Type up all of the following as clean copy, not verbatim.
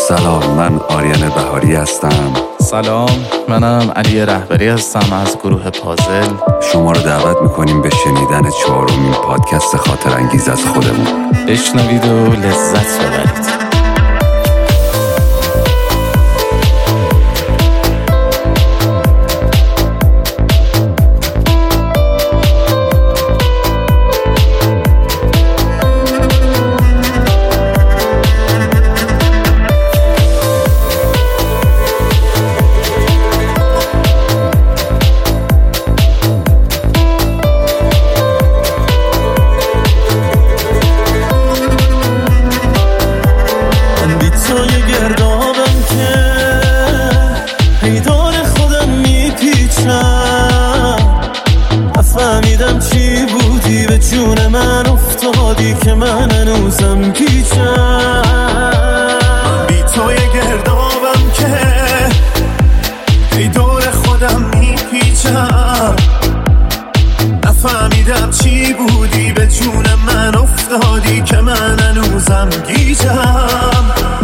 سلام، من آریان بهاری هستم. سلام، منم علی رهبری هستم از گروه پازل. شما رو دعوت میکنیم به شنیدن 4مین پادکست خاطر انگیز از خودمون. بشنوید و لذت ببرید. نفهمیدم چی بودی به جون من افتادی که من هنوزم پیچم. بی توی گردابم که ای دور خودم میپیچم. نفهمیدم چی بودی به جون من افتادی که من هنوزم گیجم.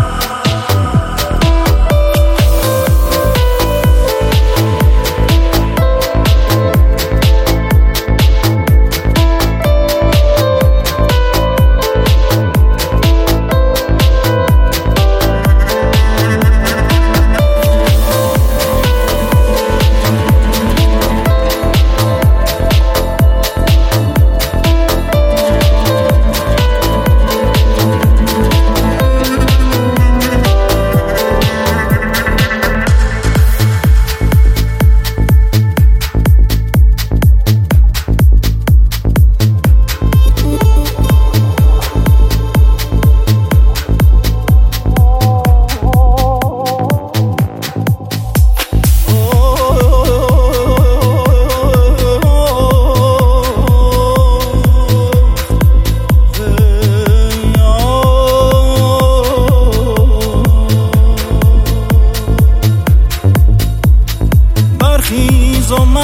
برخیز و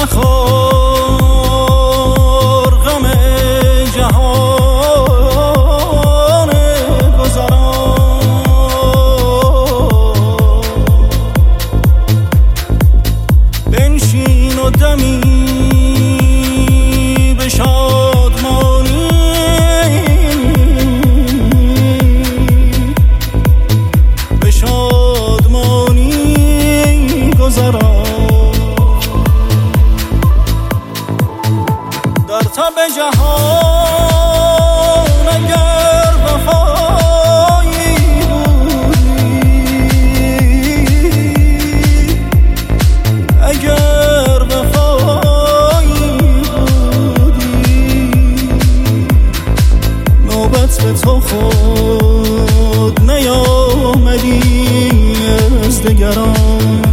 مخور غم جهان گذران. بنشین و دمی به شادمانی گذران. در تب جهان اگر وفایی بودی، اگر وفایی بودی، نوبت به تو خود نیامدی از دگران.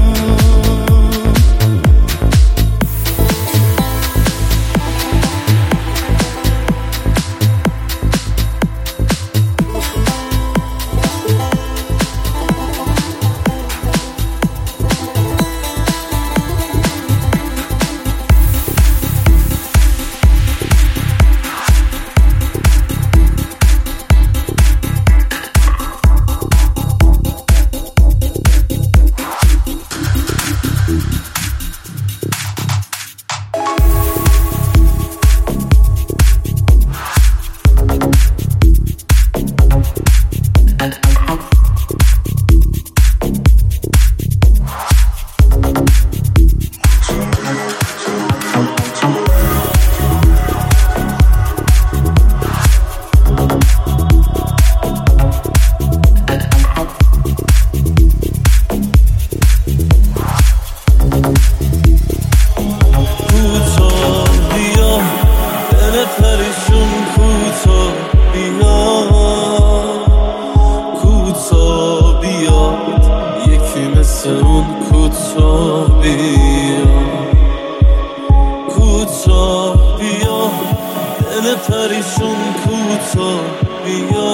پریشون کوتا بیا،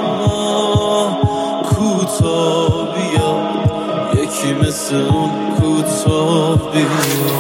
کوتا بیا، یکی مثل اون کوتا بیا.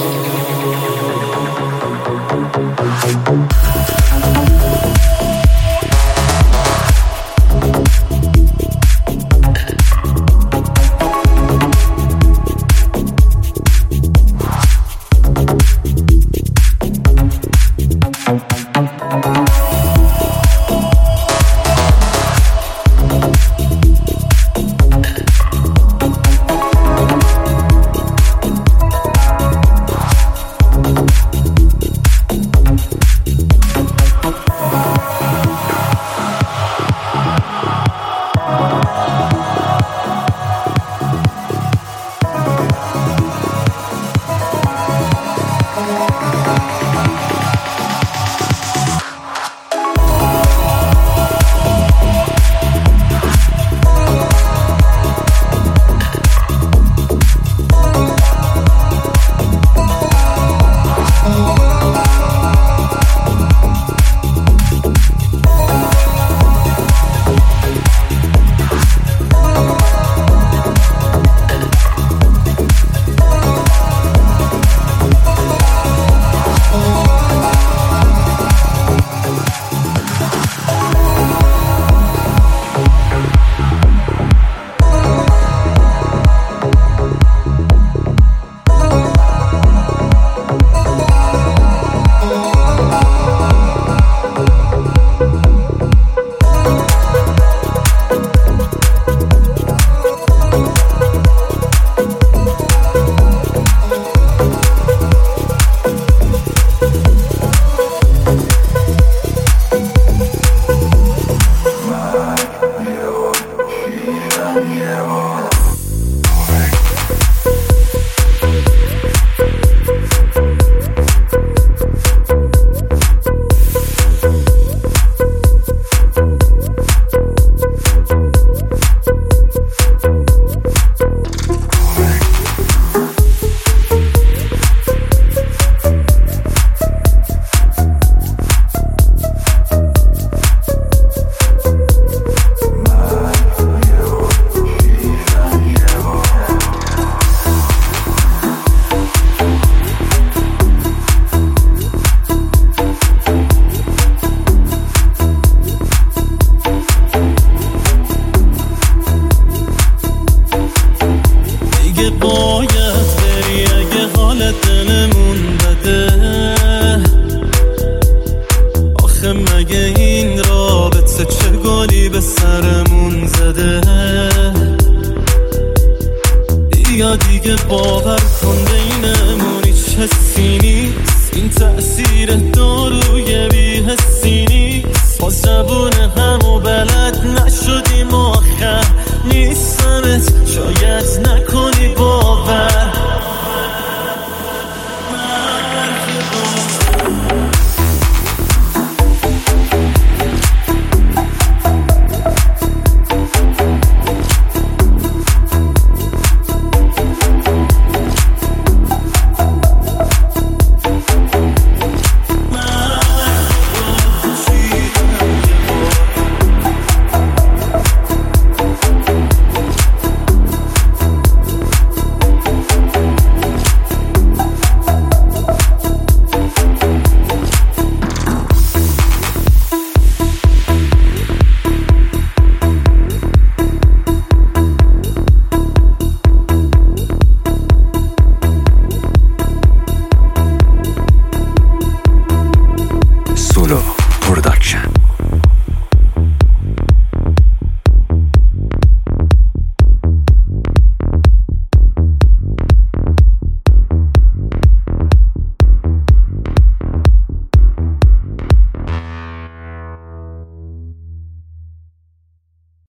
دلمون زده. یا دیگه باور کن بینمون هیچ حسی نیست، این تأثیر داروی بی حسی نیست. باز زبون همو بلد